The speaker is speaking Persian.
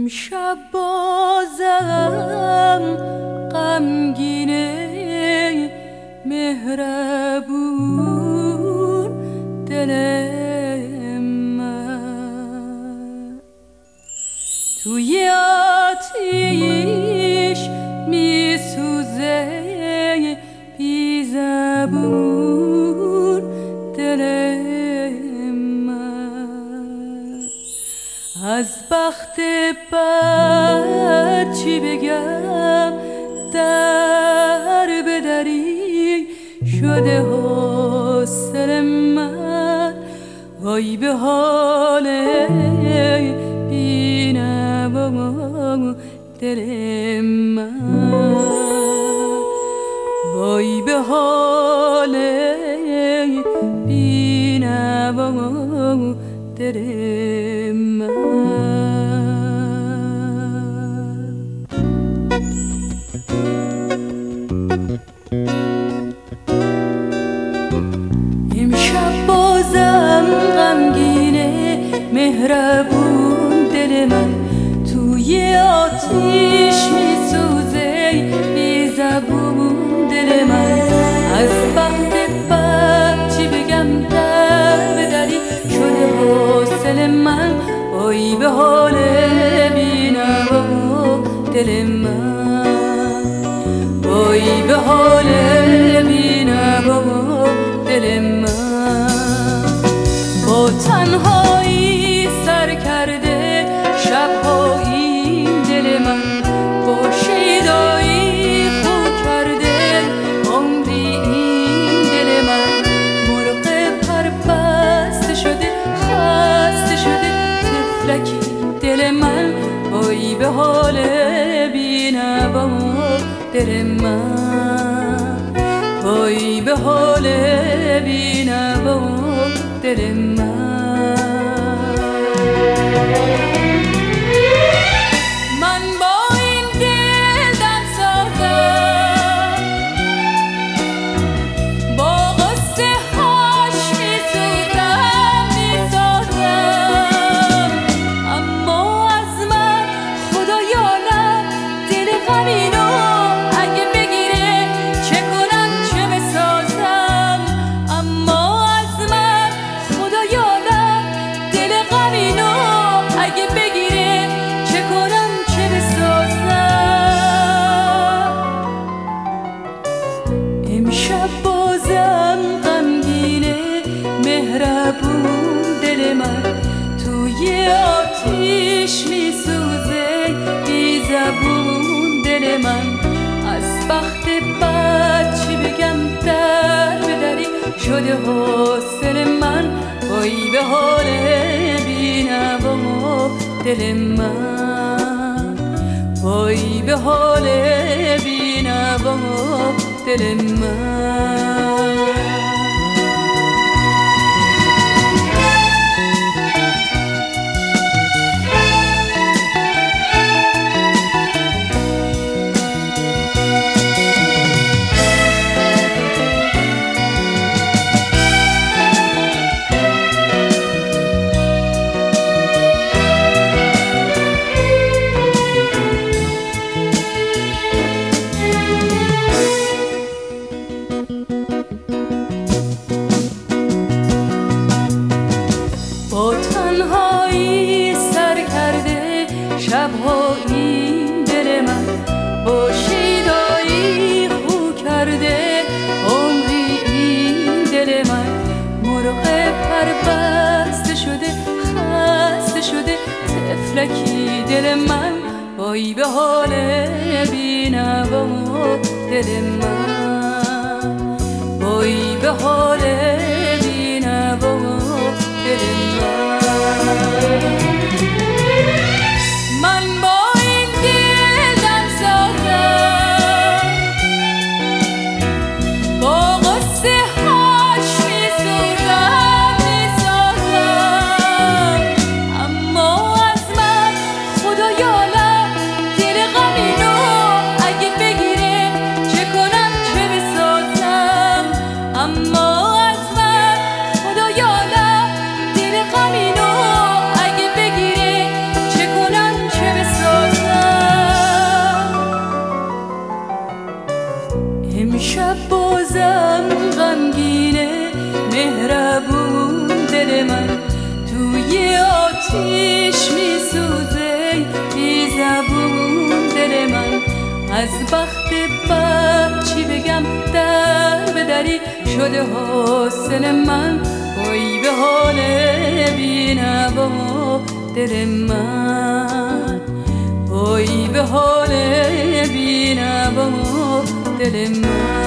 امشب بازم غمگینه مهربون دل من توی آتیش میسوزه بی زبون دل من از بخت بد چی بگم در به دری شده حاصل من وای به حال بینوا دل من وای به حال بینوا دل من امشب بازم غمگینه مهربون دل من توی آتیش میسوزه بی زبون دل من از بخت بد چی بگم در به دری شده حاصل من وای به حال بینوا دل من وای به حال بینوا دل من با تنهایی سر کرده شب‌های دل من با شیدایی خو کرده عمری این دل من مرغ پربسته شده خسته شده طفلکی دل من وای به حال بینوا دل من وای به حال بینوا دل من من با این دل دم سازم با غصه هاش میسازم اما از من خدا یالم دل غمینو اگه بگیره چه کنم چه بسازم اما از من خدا یالم دل غمینو اگه بگیره چه کنم چه بسازم امشب بازم غمگینه مهربون دل من توی آتیش میسوزه بی زبون دل من از بخت بد چی بگم در به دری شده حاصل من وای به حال بینوا دل من وای به حال بینوا دل من با تنهایی سر کرده شب‌ها این دل من با شیدایی خو کرده عمری این دل من مرغ پربسته شده خسته شده طفلکی دل من وای به حال بینوا دل من وای به حال بینوا دل من با این دل دم سازم با غصه هاش میسازم اما از من خدا یالم دل غمینو اگه بگیره چه کنم چه بسازم اما از من امشب بازم غمگینه مهربون دل من توی آتیش میسوزه بی زبون دل من از بخت بد چی بگم در به دری شده حاصل من وای به حال بی‌نوا دل من وای به حال بی‌نوا دل من